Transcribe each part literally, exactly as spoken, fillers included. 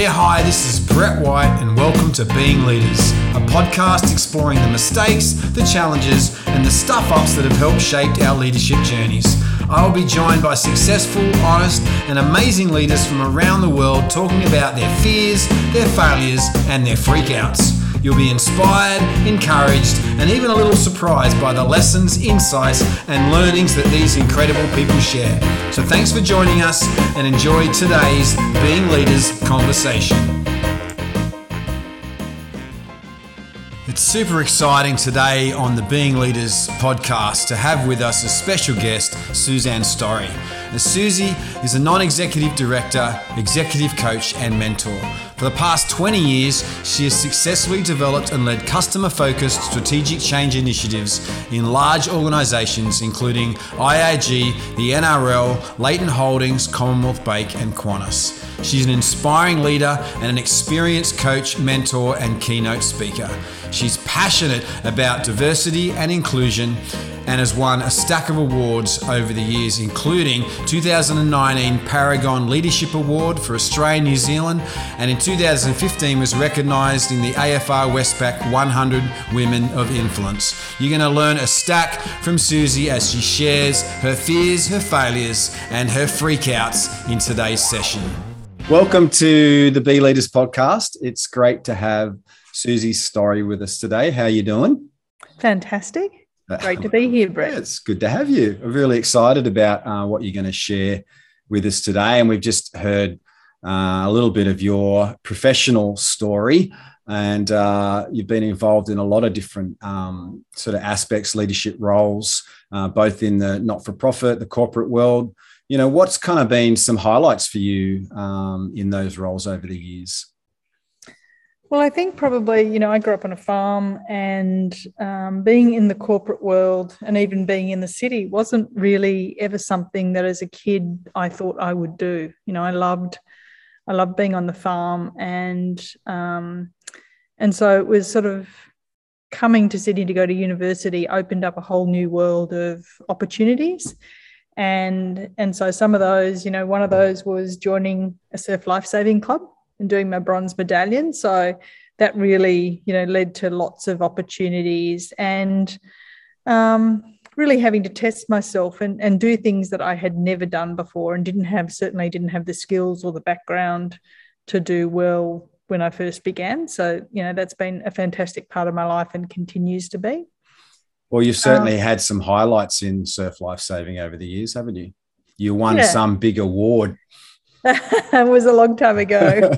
hi, this is Brett White and welcome to Being Leaders, a podcast exploring the mistakes, the challenges and the stuff-ups that have helped shape our leadership journeys. I will be joined by successful, honest and amazing leaders from around the world talking about their fears, their failures and their freakouts. You'll be inspired, encouraged and even a little surprised by the lessons, insights and learnings that these incredible people share. So thanks for joining us and enjoy today's Being Leaders conversation. It's super exciting today on the Being Leaders podcast to have with us a special guest, Suzanne Storey. Now, Susie is a non-executive director, executive coach and mentor. For the past twenty years, she has successfully developed and led customer-focused strategic change initiatives in large organisations including I A G, the N R L, Leighton Holdings, Commonwealth Bank and Qantas. She's an inspiring leader and an experienced coach, mentor and keynote speaker. She's passionate about diversity and inclusion and has won a stack of awards over the years, including two thousand nineteen Paragon Leadership Award for Australia and New Zealand, and in two thousand fifteen was recognised in the A F R Westpac one hundred Women of Influence. You're going to learn a stack from Susie as she shares her fears, her failures, and her freakouts in today's session. Welcome to the Be Leaders podcast. It's great to have Susie Storey with us today. How are you doing? Fantastic. Great to be here, Brett. Yeah, it's good to have you. I'm really excited about uh, what you're going to share with us today. And we've just heard uh, a little bit of your professional story. And uh, you've been involved in a lot of different um, sort of aspects, leadership roles, uh, both in the not-for-profit, the corporate world. You know, what's kind of been some highlights for you um, in those roles over the years? Well, I think probably, you know, I grew up on a farm and um, being in the corporate world and even being in the city wasn't really ever something that as a kid I thought I would do. You know, I loved, I loved being on the farm and, um, and so it was sort of coming to Sydney to go to university opened up a whole new world of opportunities. And, and so some of those, you know, one of those was joining a surf lifesaving club and doing my bronze medallion. So that really, you know, led to lots of opportunities and um, really having to test myself and, and do things that I had never done before and didn't have, certainly didn't have the skills or the background to do well when I first began. So, you know, that's been a fantastic part of my life and continues to be. Well, you've certainly um, had some highlights in surf lifesaving over the years, haven't you? You won yeah. some big award. It was a long time ago.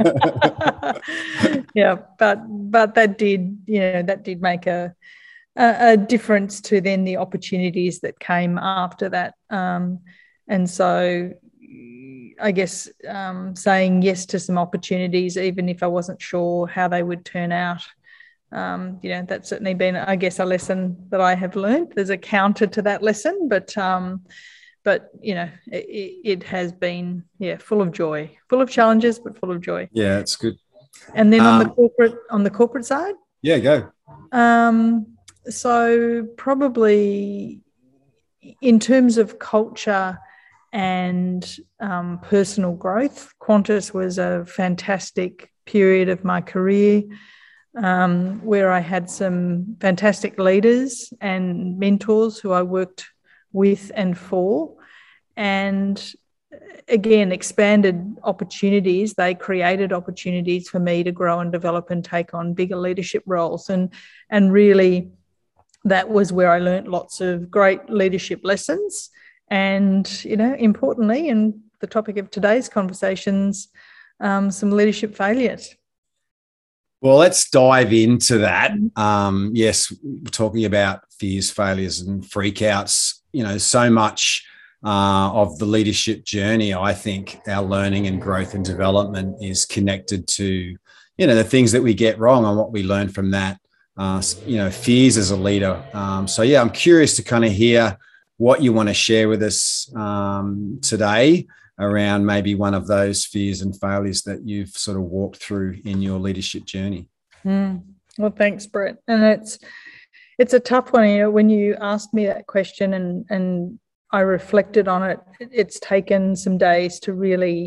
yeah, but but that did, you know, that did make a, a a difference to then the opportunities that came after that. Um, and so I guess um, saying yes to some opportunities, even if I wasn't sure how they would turn out, um, you know, that's certainly been, I guess, a lesson that I have learned. There's a counter to that lesson, but um But, you know, it, it has been, yeah, full of joy, full of challenges, but full of joy. Yeah, it's good. And then um, on the corporate on the corporate side? Yeah, go. Um, so probably in terms of culture and um, personal growth, Qantas was a fantastic period of my career um, where I had some fantastic leaders and mentors who I worked with and for, and again, expanded opportunities. They created opportunities for me to grow and develop and take on bigger leadership roles. And, and really, that was where I learnt lots of great leadership lessons. And, you know, importantly, and the topic of today's conversations, um, some leadership failures. Well, let's dive into that. Um, yes, we're talking about fears, failures and freakouts. You know, so much uh, of the leadership journey, I think our learning and growth and development is connected to, you know, the things that we get wrong and what we learn from that, uh, you know, fears as a leader. Um, so, yeah, I'm curious to kind of hear what you want to share with us um, today around maybe one of those fears and failures that you've sort of walked through in your leadership journey. Mm. Well, thanks, Brett. And it's, It's a tough one. You know, when you asked me that question and, and I reflected on it, it's taken some days to really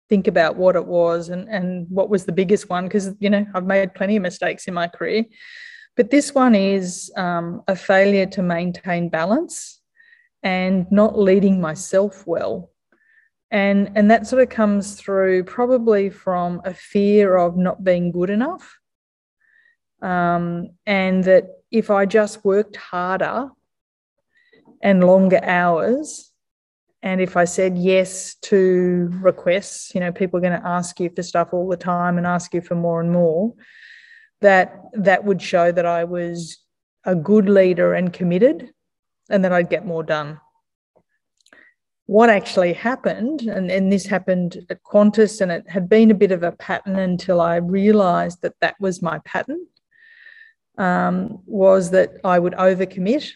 think about what it was and, and what was the biggest one, because, you know, I've made plenty of mistakes in my career. But this one is um, a failure to maintain balance and not leading myself well. And, and that sort of comes through probably from a fear of not being good enough. Um, and that if I just worked harder and longer hours, and if I said yes to requests, you know, people are going to ask you for stuff all the time and ask you for more and more, that that would show that I was a good leader and committed, and that I'd get more done. What actually happened, and, and this happened at Qantas, and it had been a bit of a pattern until I realised that that was my pattern, um, was that I would overcommit,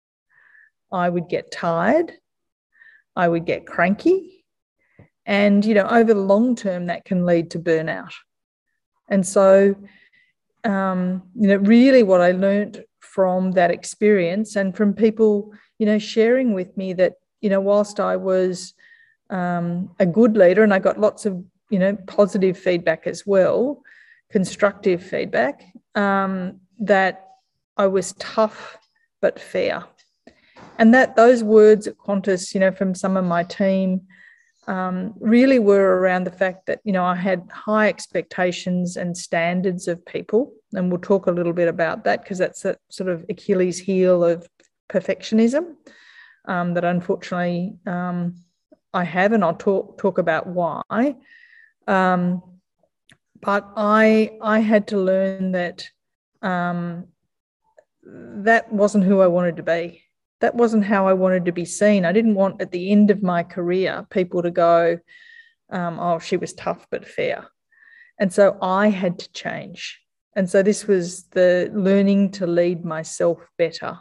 I would get tired, I would get cranky, and, you know, over the long term, that can lead to burnout. And so, um, you know, really what I learned from that experience, and from people, you know, sharing with me that, you know, whilst I was um, a good leader, and I got lots of, you know, positive feedback as well, constructive feedback, um, that I was tough but fair. And that those words at Qantas, you know, from some of my team, um, really were around the fact that, you know, I had high expectations and standards of people. And we'll talk a little bit about that, because that's a sort of Achilles heel of perfectionism. Um, that unfortunately um, I have, and I'll talk talk about why. Um, but I I had to learn that um, that wasn't who I wanted to be. That wasn't how I wanted to be seen. I didn't want, at the end of my career, people to go, um, oh, she was tough but fair. And so I had to change. And so this was the learning to lead myself better.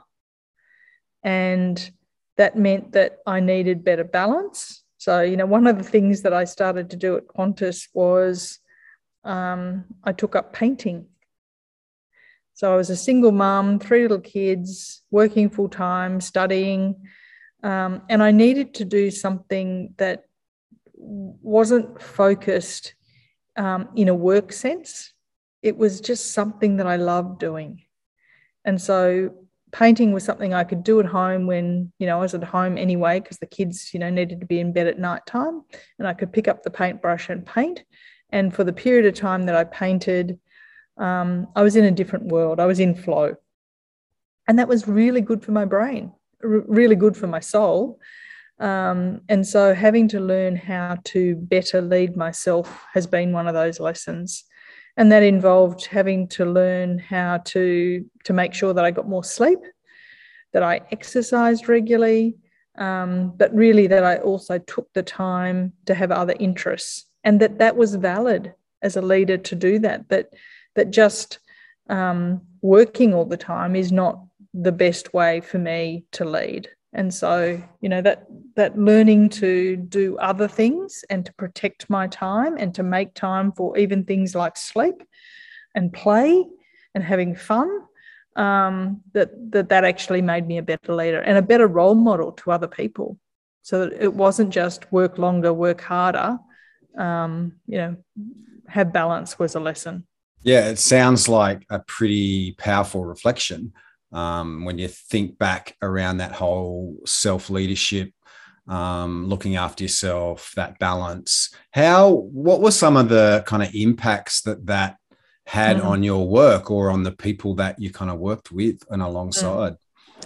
And that meant that I needed better balance. So, you know, one of the things that I started to do at Qantas was um, I took up painting. So I was a single mum, three little kids, working full time, studying, um, and I needed to do something that wasn't focused um, in a work sense. It was just something that I loved doing. And so painting was something I could do at home when, you know, I was at home anyway, because the kids, you know, needed to be in bed at night time, and I could pick up the paintbrush and paint. And for the period of time that I painted, um, I was in a different world. I was in flow. And that was really good for my brain, r- really good for my soul. Um, and so having to learn how to better lead myself has been one of those lessons. And that involved having to learn how to, to make sure that I got more sleep, that I exercised regularly, um, but really that I also took the time to have other interests, and that that was valid as a leader to do that, that, that just um, working all the time is not the best way for me to lead. And so, you know, that that learning to do other things and to protect my time and to make time for even things like sleep and play and having fun, um, that, that that actually made me a better leader and a better role model to other people. So that it wasn't just work longer, work harder, um, you know, have balance was a lesson. Yeah, it sounds like a pretty powerful reflection. Um, when you think back around that whole self-leadership, um, looking after yourself, that balance, how, what were some of the kind of impacts that that had mm. on your work or on the people that you kind of worked with and alongside? Mm.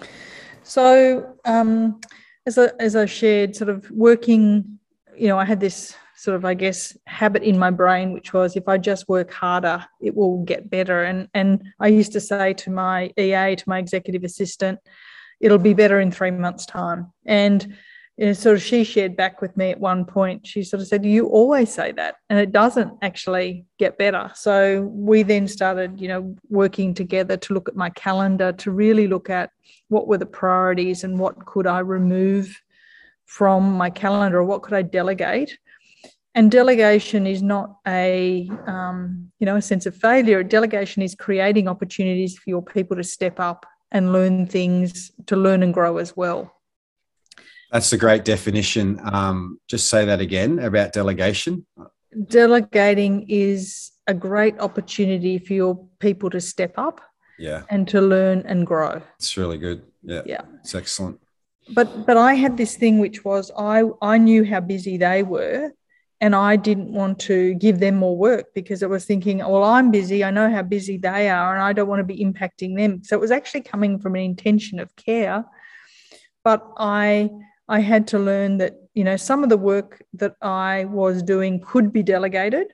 So um, as, I, as I shared, sort of working, you know, I had this sort of, I guess, habit in my brain, which was if I just work harder, it will get better. And, and I used to say to my E A, to my executive assistant, it'll be better in three months' time. And you know, sort of she shared back with me at one point, she sort of said, you always say that, and it doesn't actually get better. So we then started, you know, working together to look at my calendar, to really look at what were the priorities and what could I remove from my calendar, or what could I delegate. And delegation is not a, um, you know, a sense of failure. Delegation is creating opportunities for your people to step up and learn things, to learn and grow as well. That's a great definition. Um, just say that again about delegation. delegating is a great opportunity for your people to step up yeah, and to learn and grow. it's really good. Yeah, Yeah, it's excellent. but but I had this thing which was I I knew how busy they were, and I didn't want to give them more work because I was thinking, well, I'm busy, I know how busy they are, and I don't want to be impacting them. So it was actually coming from an intention of care, but I I had to learn that, you know, some of the work that I was doing could be delegated,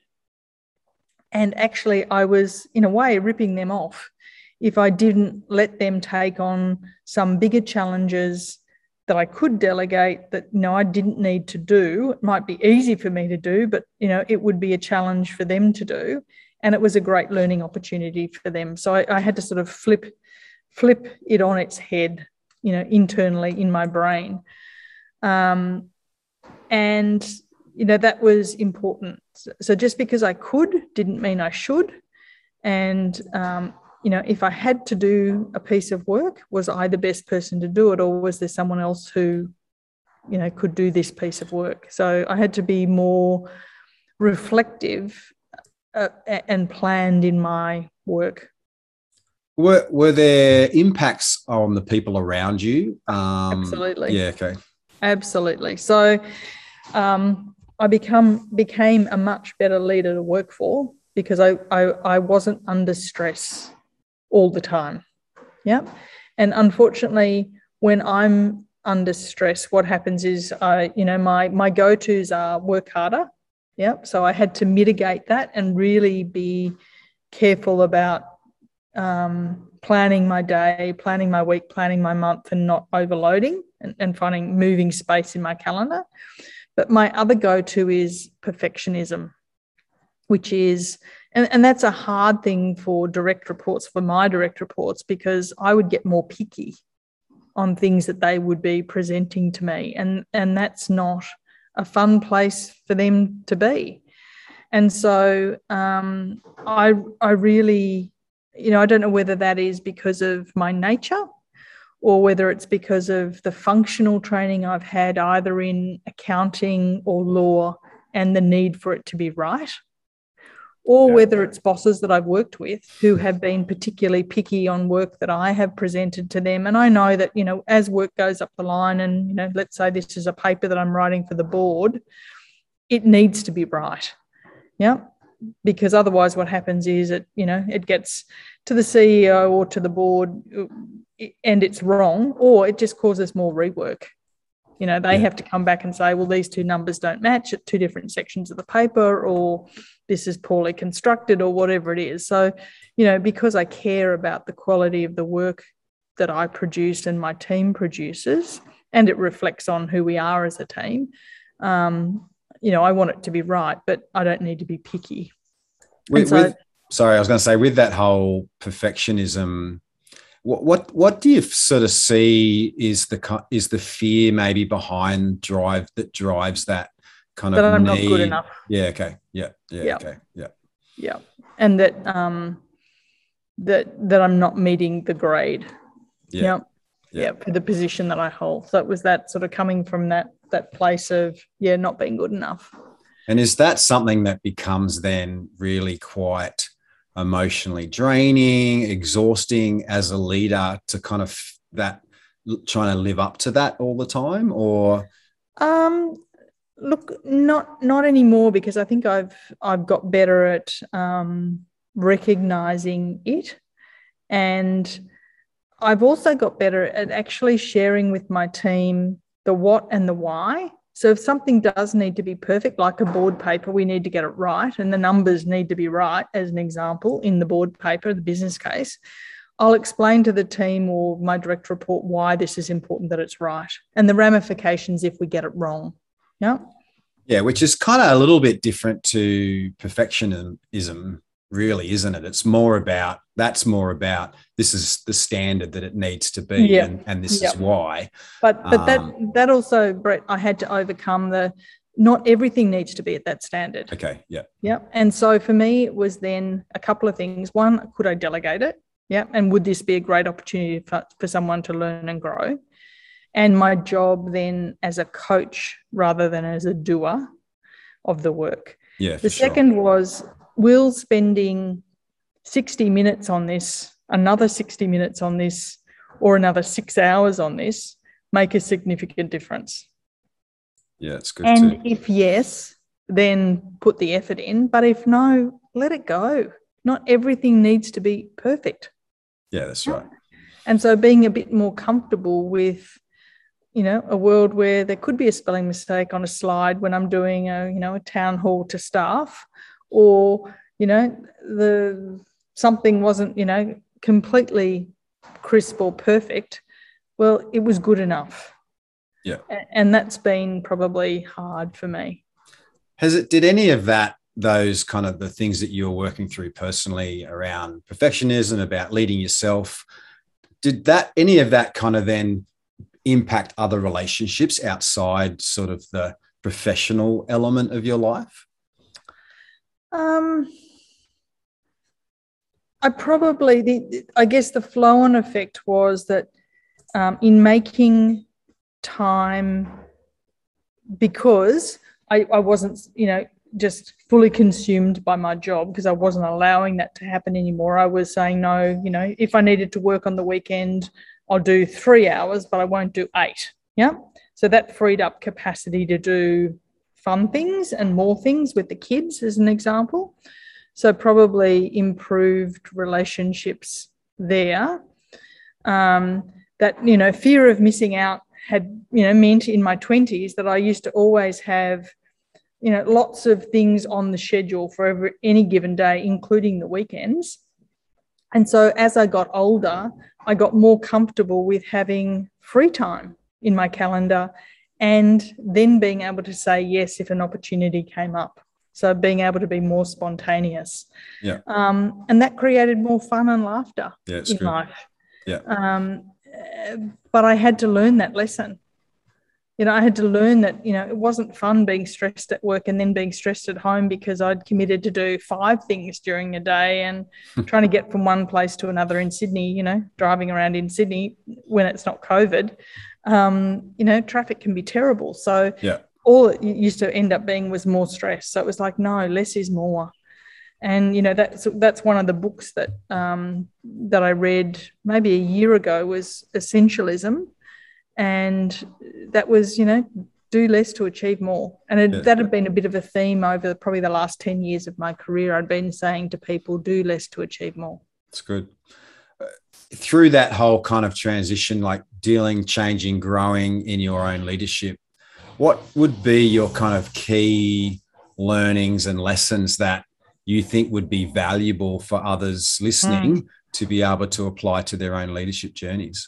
and actually I was in a way ripping them off if I didn't let them take on some bigger challenges that I could delegate that, you know, I didn't need to do. It might be easy for me to do, but, you know, it would be a challenge for them to do. And it was a great learning opportunity for them. So I, I had to sort of flip, flip it on its head, you know, internally in my brain. Um, and, you know, that was important. So just because I could didn't mean I should. And, um, you know, if I had to do a piece of work, was I the best person to do it, or was there someone else who, you know, could do this piece of work? So I had to be more reflective uh, and planned in my work. Were were there impacts on the people around you? Um, Absolutely. Yeah. Okay. Absolutely. So um, I become became a much better leader to work for because I I, I wasn't under stress all the time. Yeah. And unfortunately, when I'm under stress, what happens is I, you know, my my go-tos are work harder. Yeah. So I had to mitigate that and really be careful about um, planning my day, planning my week, planning my month, and not overloading and, and finding moving space in my calendar. But my other go-to is perfectionism, which is, and, and that's a hard thing for direct reports, for my direct reports, because I would get more picky on things that they would be presenting to me. And, and that's not a fun place for them to be. And so um, I, I really, you know, I don't know whether that is because of my nature or whether it's because of the functional training I've had either in accounting or law and the need for it to be right, or Yeah. whether it's bosses that I've worked with who have been particularly picky on work that I have presented to them. And I know that, you know, as work goes up the line and, you know, let's say this is a paper that I'm writing for the board, it needs to be right. Yeah. Because otherwise what happens is it, you know, it gets to the C E O or to the board and it's wrong, or it just causes more rework. You know, they Yeah. have to come back and say, well, these two numbers don't match at two different sections of the paper, or this is poorly constructed, or whatever it is. So, you know, because I care about the quality of the work that I produce and my team produces, and it reflects on who we are as a team, um, you know, I want it to be right, but I don't need to be picky. With, so, with sorry, I was going to say, with that whole perfectionism, what what what do you sort of see is the is the fear maybe behind drive that drives that kind that of I'm need? not good enough. Yeah. Okay. Yeah. Yeah. Yeah. Okay. Yeah. Yeah. And that um that that I'm not meeting the grade. Yeah. Yeah. Yeah. Yeah. For the position that I hold. So it was that sort of coming from that that place of, yeah, not being good enough. And is that something that becomes then really quite emotionally draining, exhausting as a leader to kind of that trying to live up to that all the time? Or um look, not not anymore, because I think I've I've got better at um recognizing it, and I've also got better at actually sharing with my team the what and the why. So if something does need to be perfect, like a board paper, we need to get it right, and the numbers need to be right, as an example, in the board paper, the business case, I'll explain to the team or my direct report why this is important that it's right, and the ramifications if we get it wrong. Yeah. Yeah, which is kind of a little bit different to perfectionism, really, isn't it? It's more about, that's more about, this is the standard that it needs to be, yeah. and, and this yeah. is why. But but um, that that also, Brett, I had to overcome the, not everything needs to be at that standard. Okay, yeah. Yeah. And so for me, it was then a couple of things. One, could I delegate it? Yeah. And would this be a great opportunity for, for someone to learn and grow? And my job then as a coach rather than as a doer of the work. Yeah, for The sure. second was, will spending sixty minutes on this, another sixty minutes on this, or another six hours on this make a significant difference? Yeah, it's good And too. if yes, then put the effort in. But if no, let it go. Not everything needs to be perfect. Yeah, that's right. And so being a bit more comfortable with, you know, a world where there could be a spelling mistake on a slide when I'm doing a, you know, a town hall to staff, or, you know, the something wasn't, you know, completely crisp or perfect. Well, it was good enough. Yeah. And that's been probably hard for me. Has it, did any of that, those kind of the things that you're working through personally around perfectionism, about leading yourself, did that, any of that kind of then impact other relationships outside sort of the professional element of your life? Um, I probably, the, I guess the flow-on effect was that um, in making time, because I, I wasn't, you know, just fully consumed by my job, because I wasn't allowing that to happen anymore. I was saying, no, you know, if I needed to work on the weekend, I'll do three hours, but I won't do eight. Yeah. So that freed up capacity to do fun things and more things with the kids, as an example. So probably improved relationships there. Um, that, you know, fear of missing out had, you know, meant in my twenties that I used to always have, you know, lots of things on the schedule for every, any given day, including the weekends. And so as I got older, I got more comfortable with having free time in my calendar and then being able to say yes if an opportunity came up. So being able to be more spontaneous. Yeah. Um, and that created more fun and laughter Yeah, it's in good. life. Yeah. Um, but I had to learn that lesson. You know, I had to learn that, you know, it wasn't fun being stressed at work and then being stressed at home because I'd committed to do five things during a day, and trying to get from one place to another in Sydney, you know, driving around in Sydney when it's not COVID, um, you know, traffic can be terrible. So yeah. all it used to end up being was more stress. So it was like, no, less is more. And, you know, that's, that's one of the books that, um, that I read maybe a year ago was Essentialism. And that was, you know, do less to achieve more. And it, Yeah. that had been a bit of a theme over probably the last ten years of my career. I'd been saying to people, do less to achieve more. That's good. Uh, through that whole kind of transition, like dealing, changing, growing in your own leadership, what would be your kind of key learnings and lessons that you think would be valuable for others listening mm. to be able to apply to their own leadership journeys?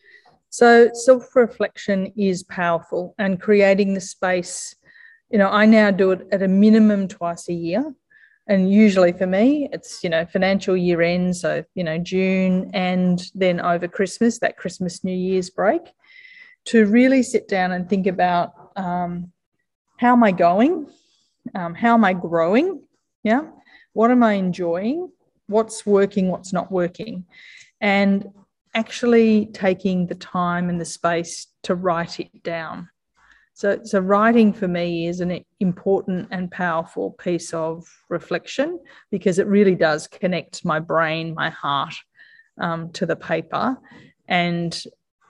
So self-reflection is powerful, and creating the space, you know, I now do it at a minimum twice a year. And usually for me, it's, you know, financial year end. So, you know, June and then over Christmas, that Christmas, New Year's break, to really sit down and think about um, how am I going? Um, how am I growing? Yeah. What am I enjoying? What's working? What's not working? And actually taking the time and the space to write it down. So, so writing for me is an important and powerful piece of reflection, because it really does connect my brain, my heart um, to the paper. And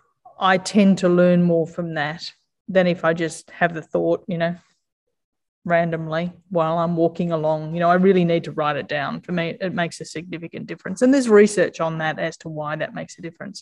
I tend to learn more from that than if I just have the thought, you know, randomly while I'm walking along. You know, I really need to write it down. For me, it makes a significant difference. And there's research on that as to why that makes a difference.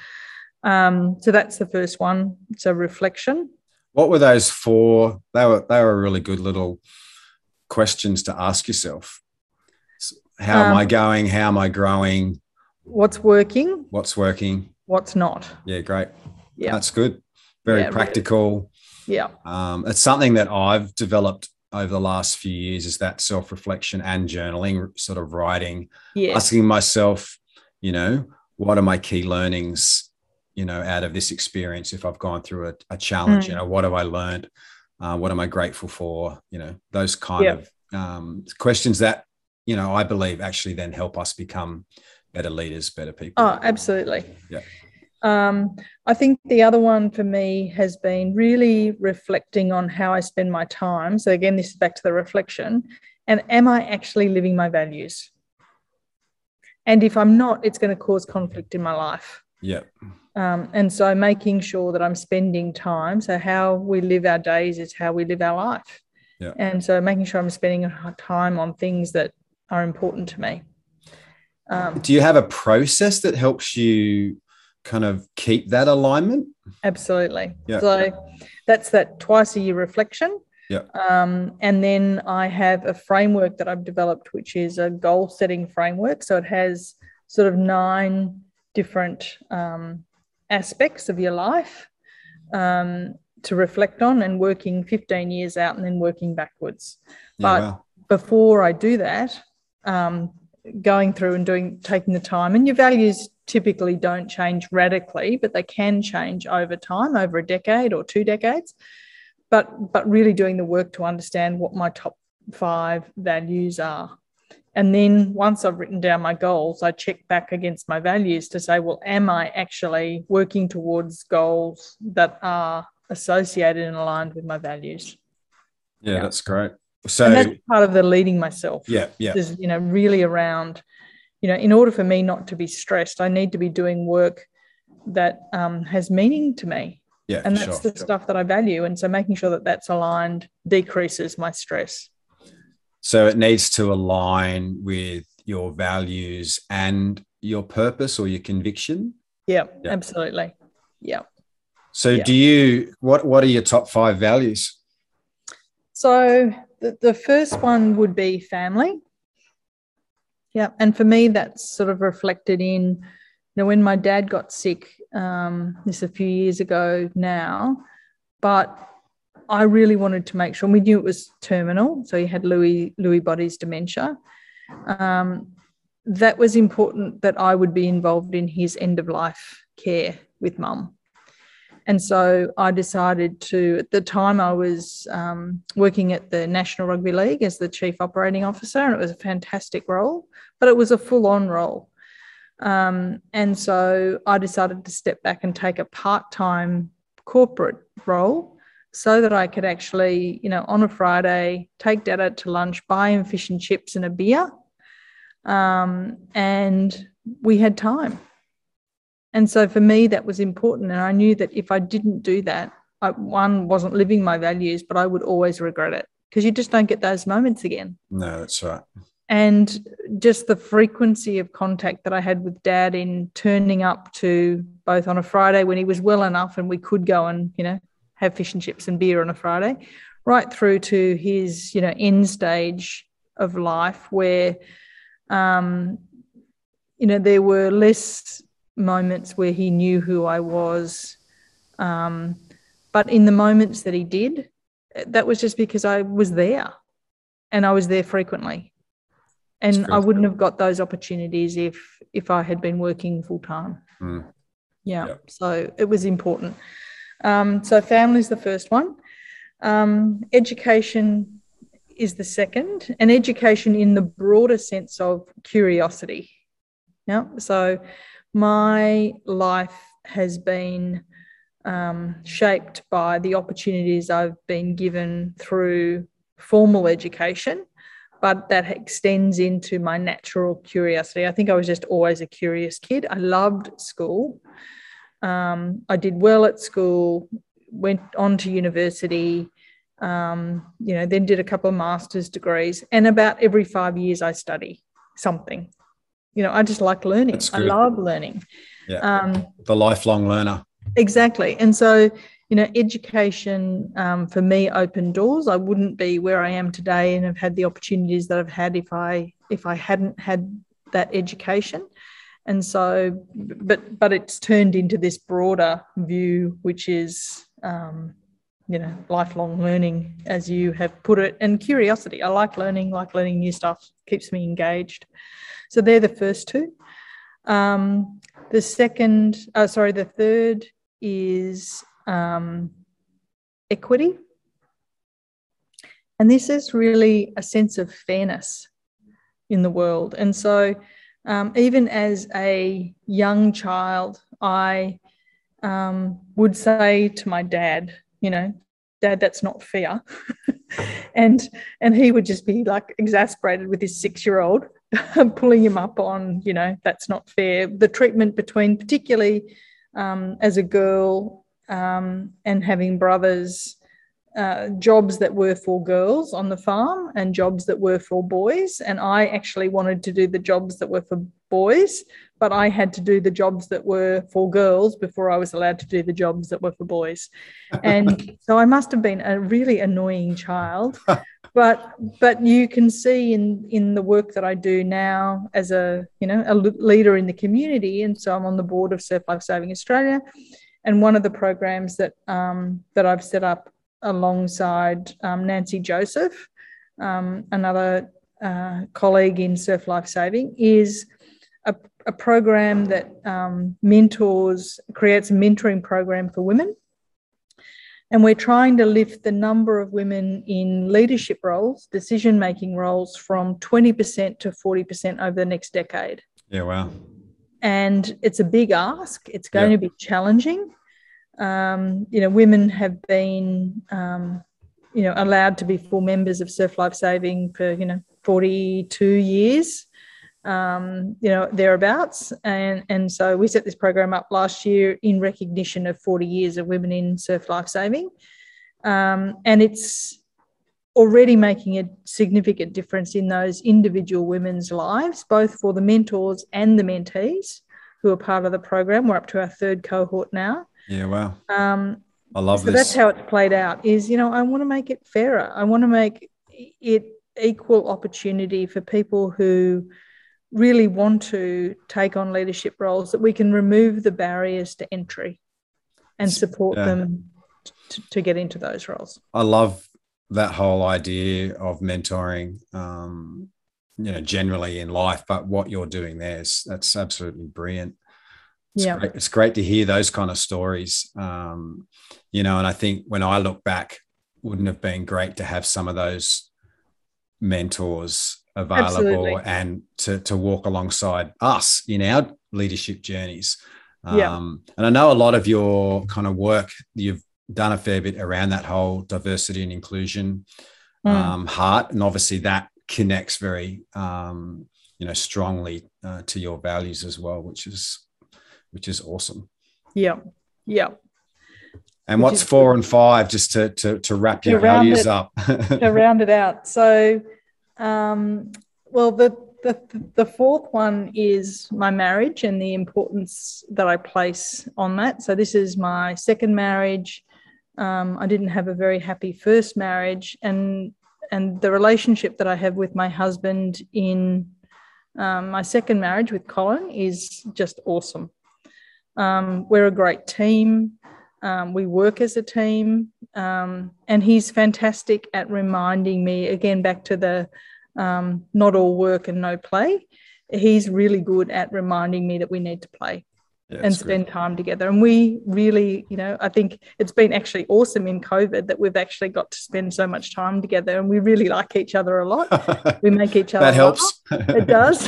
Um, so that's the first one. So reflection. What were those for? They were they were really good little questions to ask yourself. How am um, I going? How am I growing? What's working? What's working? What's not? Yeah, great. Yeah, that's good. Very yeah, practical. Really. Yeah. Um, it's something that I've developed over the last few years, is that self-reflection and journaling, sort of writing, yes. asking myself, you know, what are my key learnings, you know, out of this experience? If I've gone through a, a challenge, mm. you know, what have I learned? Uh, what am I grateful for? You know, those kind yep. of um, questions that, you know, I believe actually then help us become better leaders, better people. Oh, absolutely. Yeah. Um, I think the other one for me has been really reflecting on how I spend my time. So again, this is back to the reflection. And am I actually living my values? And if I'm not, it's going to cause conflict in my life. Yeah. Um, and so making sure that I'm spending time. So how we live our days is how we live our life. Yeah. And so making sure I'm spending time on things that are important to me. Um, Do you have a process that helps you kind of keep that alignment? Absolutely. Yeah. So that's that twice a year reflection. Yeah. Um, and then I have a framework that I've developed, which is a goal setting framework. So it has sort of nine different um, aspects of your life um, to reflect on, and working fifteen years out and then working backwards. Yeah, but wow. Before I do that, um, going through and doing, taking the time, and your values typically don't change radically, but they can change over time, over a decade or two decades. But, but really doing the work to understand what my top five values are. And then once I've written down my goals, I check back against my values to say, well, am I actually working towards goals that are associated and aligned with my values? Yeah, yeah. That's great. So and that's part of the leading myself. Yeah, yeah. Is, you know, really around, you know, in order for me not to be stressed, I need to be doing work that um, has meaning to me. Yeah, and that's sure, the sure. stuff that I value. And so making sure that that's aligned decreases my stress. So it needs to align with your values and your purpose or your conviction. Yeah, yeah. Absolutely. Yeah. So yeah. do you, what, what are your top five values? So the, the first one would be family. Yeah. And for me, that's sort of reflected in, you know, when my dad got sick, um, this is a few years ago now, but I really wanted to make sure, and we knew it was terminal. So he had Lewy, Lewy bodies dementia. Um, that was important that I would be involved in his end of life care with mum. And so I decided to, at the time I was um, working at the National Rugby League as the Chief Operating Officer, and it was a fantastic role, but it was a full-on role. Um, and so I decided to step back and take a part-time corporate role so that I could actually, you know, on a Friday, take Dad out to lunch, buy him fish and chips and a beer, um, and we had time. And so for me, that was important. And I knew that if I didn't do that, I, one, wasn't living my values, but I would always regret it, because you just don't get those moments again. No, that's right. And just the frequency of contact that I had with Dad in turning up to both on a Friday when he was well enough and we could go and, you know, have fish and chips and beer on a Friday, right through to his, you know, end stage of life where, um, you know, there were less moments where he knew who I was. Um, but in the moments that he did, that was just because I was there and I was there frequently. And I wouldn't have got those opportunities if if I had been working full time. Mm. Yeah. Yep. So it was important. Um, so family is the first one. Um, education is the second, and education in the broader sense of curiosity. Yeah. So my life has been um, shaped by the opportunities I've been given through formal education, but that extends into my natural curiosity. I think I was just always a curious kid. I loved school. Um, I did well at school, went on to university, um, you know, then did a couple of master's degrees, and about every five years I study something. You know, I just like learning. I love learning. Yeah, um, the lifelong learner. Exactly. And so, you know, education um, for me opened doors. I wouldn't be where I am today and have had the opportunities that I've had if I if I hadn't had that education. And so, but but it's turned into this broader view, which is, um, you know, lifelong learning, as you have put it, and curiosity. I like learning, like learning new stuff, keeps me engaged. So they're the first two. Um, the second, uh, sorry, the third is um, equity. And this is really a sense of fairness in the world. And so um, even as a young child, I um, would say to my dad, you know, Dad, that's not fair. and and he would just be like exasperated with his six-year-old, pulling him up on, you know, that's not fair. The treatment between, particularly um, as a girl um, and having brothers, uh, jobs that were for girls on the farm and jobs that were for boys. And I actually wanted to do the jobs that were for boys, but I had to do the jobs that were for girls before I was allowed to do the jobs that were for boys. And so I must have been a really annoying child. But but you can see in in the work that I do now as a, you know, a leader in the community, and so I'm on the board of Surf Life Saving Australia, and one of the programs that um, that I've set up alongside um, Nancy Joseph, um, another uh, colleague in Surf Life Saving, is a, a program that um, mentors, creates a mentoring program for women. And we're trying to lift the number of women in leadership roles, decision-making roles, from twenty percent to forty percent over the next decade. Yeah, wow. And it's a big ask. It's going yeah. to be challenging. Um, you know, women have been, um, you know, allowed to be full members of Surf Life Saving for, you know, forty-two years. Um, you know, thereabouts. And, and so we set this program up last year in recognition of forty years of women in surf life saving. Um, and it's already making a significant difference in those individual women's lives, both for the mentors and the mentees who are part of the program. We're up to our third cohort now. Yeah, wow. Um, I love so this. That's how it's played out, is, you know, I want to make it fairer. I want to make it equal opportunity for people who really want to take on leadership roles, that we can remove the barriers to entry and support yeah. them to, to get into those roles. I love that whole idea of mentoring, um, you know, generally in life, but what you're doing there is, that's absolutely brilliant. It's, yeah. great. It's great to hear those kind of stories, um, you know, and I think when I look back, wouldn't have been great to have some of those mentors available Absolutely. and to, to walk alongside us in our leadership journeys. Um, yeah. And I know a lot of your kind of work, you've done a fair bit around that whole diversity and inclusion mm. um, heart. And obviously that connects very, um, you know, strongly uh, to your values as well, which is, which is awesome. Yeah. Yeah. And which what's four good. and five, just to, to, to wrap your to values it, up? To round it out. So, Um, well, the, the the fourth one is my marriage and the importance that I place on that. So this is my second marriage. Um, I didn't have a very happy first marriage, and and the relationship that I have with my husband in um, my second marriage with Colin is just awesome. Um, we're a great team. Um, we work as a team, um, and he's fantastic at reminding me, again, back to the um, not all work and no play. He's really good at reminding me that we need to play yeah, and spend good. time together. And we really, you know, I think it's been actually awesome in COVID that we've actually got to spend so much time together, and we really like each other a lot. We make each other That helps. laugh. It does.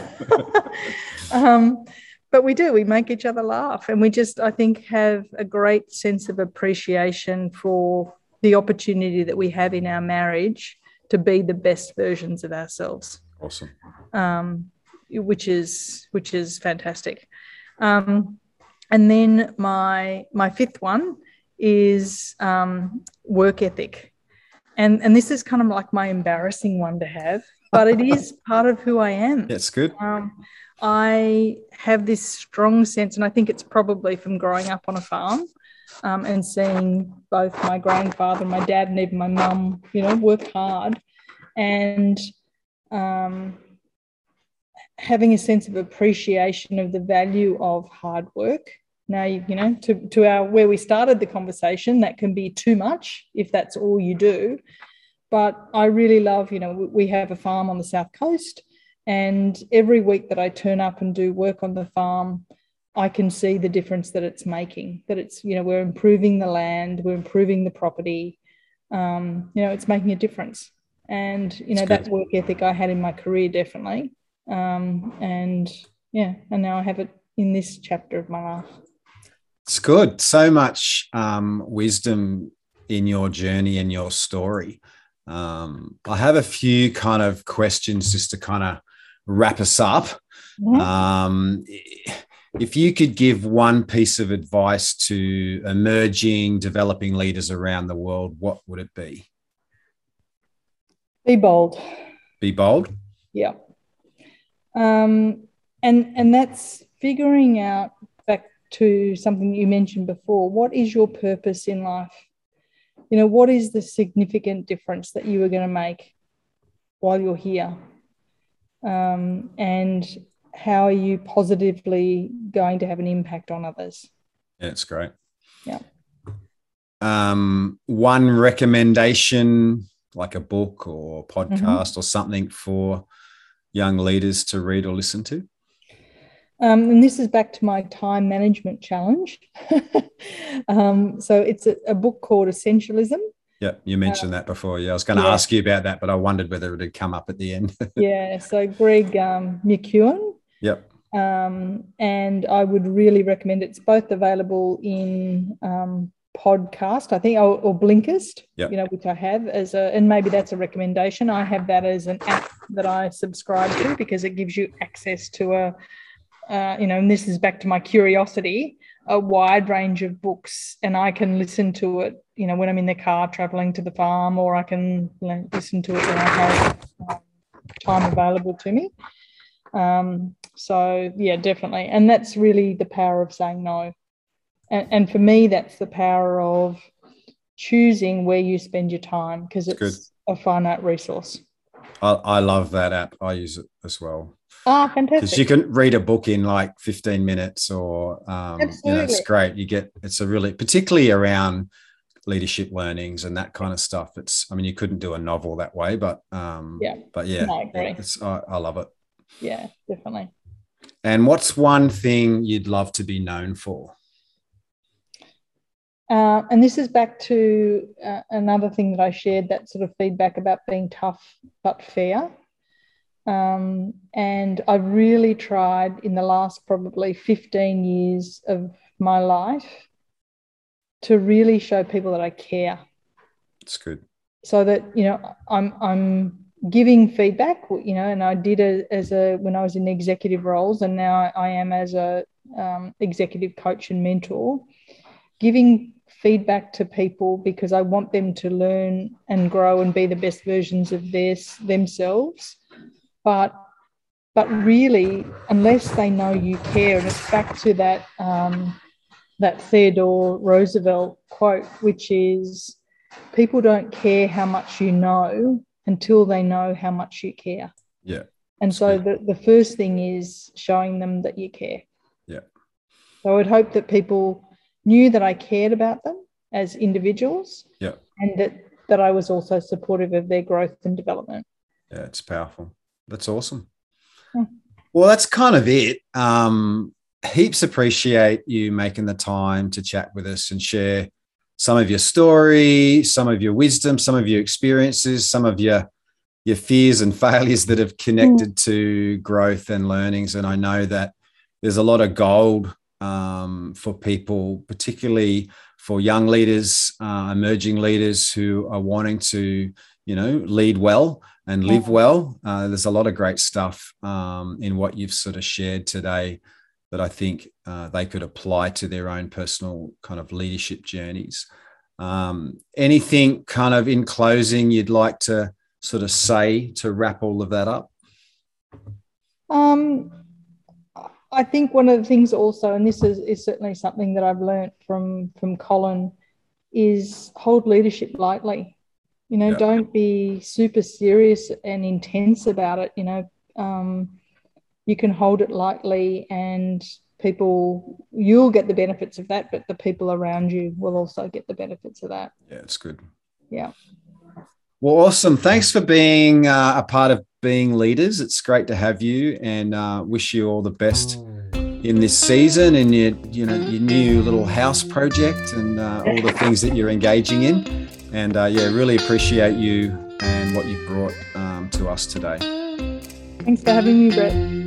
um, But we do, we make each other laugh, and we just, I think, have a great sense of appreciation for the opportunity that we have in our marriage to be the best versions of ourselves. Awesome. Um, which is which is fantastic. Um, and then my my fifth one is um, work ethic. And, and this is kind of like my embarrassing one to have, but it is part of who I am. That's good. Um, I have this strong sense, and I think it's probably from growing up on a farm um, and seeing both my grandfather and my dad and even my mum, you know, work hard, and um, having a sense of appreciation of the value of hard work. Now, you, you know, to, to our where we started the conversation, that can be too much if that's all you do. But I really love, you know, we have a farm on the South Coast, and every week that I turn up and do work on the farm, I can see the difference that it's making, that it's, you know, we're improving the land, we're improving the property, um, you know, it's making a difference. And, you know, that work ethic I had in my career, definitely. Um, and, yeah, and now I have it in this chapter of my life. It's good. So much um, wisdom in your journey and your story. Um, I have a few kind of questions just to kind of wrap us up. Mm-hmm. Um, if you could give one piece of advice to emerging, developing leaders around the world, what would it be? Be bold. Be bold? Yeah. Um, and, and that's figuring out, back to something you mentioned before, what is your purpose in life? You know, what is the significant difference that you are going to make while you're here? Um, and how are you positively going to have an impact on others? Yeah, it's great. Yeah. Um, one recommendation, like a book or podcast mm-hmm. or something for young leaders to read or listen to? Um, and this is back to my time management challenge. um, so it's a, a book called Essentialism. Yeah, you mentioned uh, that before. Yeah, I was going to yeah. ask you about that, but I wondered whether it had come up at the end. yeah, so Greg um, McKeown. Yep. Um, and I would really recommend it. It's both available in um, podcast, I think, or, or Blinkist, yep. you know, which I have as a, and maybe that's a recommendation. I have that as an app that I subscribe to because it gives you access to a, uh, you know, and this is back to my curiosity, a wide range of books, and I can listen to it, you know, when I'm in the car traveling to the farm, or I can you know, listen to it when I have um, time available to me. Um, so, yeah, definitely. And that's really the power of saying no. And, and for me, that's the power of choosing where you spend your time, because it's Good. a finite resource. I, I love that app. I use it as well. Oh, fantastic. Because you can read a book in like fifteen minutes or, um, you know, it's great. You get, it's a really, particularly around leadership learnings and that kind of stuff. It's, I mean, you couldn't do a novel that way, but, um, yeah, but yeah, no, I agree. It's, I, I love it. Yeah, definitely. And what's one thing you'd love to be known for? Uh, and this is back to uh, another thing that I shared, that sort of feedback about being tough but fair. Um, and I've really tried in the last probably fifteen years of my life to really show people that I care. That's good. So that, you know, I'm I'm giving feedback, you know, and I did it as a when I was in executive roles, and now I am as a um, executive coach and mentor, giving feedback to people because I want them to learn and grow and be the best versions of their, themselves. But but really, unless they know you care, and it's back to that um, that Theodore Roosevelt quote, which is, people don't care how much you know until they know how much you care. Yeah. And so the, the first thing is showing them that you care. Yeah. So I would hope that people knew that I cared about them as individuals. Yeah. And that, that I was also supportive of their growth and development. Yeah, it's powerful. That's awesome. Hmm. Well, that's kind of it. Um, heaps appreciate you making the time to chat with us and share some of your story, some of your wisdom, some of your experiences, some of your your fears and failures that have connected mm. to growth and learnings. And I know that there's a lot of gold um, for people, particularly for young leaders, uh, emerging leaders who are wanting to, you know, lead well and live well. Uh, there's a lot of great stuff um, in what you've sort of shared today that I think uh, they could apply to their own personal kind of leadership journeys. Um, anything kind of in closing you'd like to sort of say to wrap all of that up? Um, I think one of the things also, and this is, is certainly something that I've learned from, from Colin, is hold leadership lightly. You know, yeah. Don't be super serious and intense about it. You know, um, you can hold it lightly, and people, you'll get the benefits of that, but the people around you will also get the benefits of that. Yeah, it's good. Yeah. Well, awesome. Thanks for being uh, a part of Being Leaders. It's great to have you, and uh, wish you all the best in this season and your, you know, your new little house project and uh, all the things that you're engaging in. And uh, yeah, really appreciate you and what you've brought um, to us today. Thanks for having me, Brett.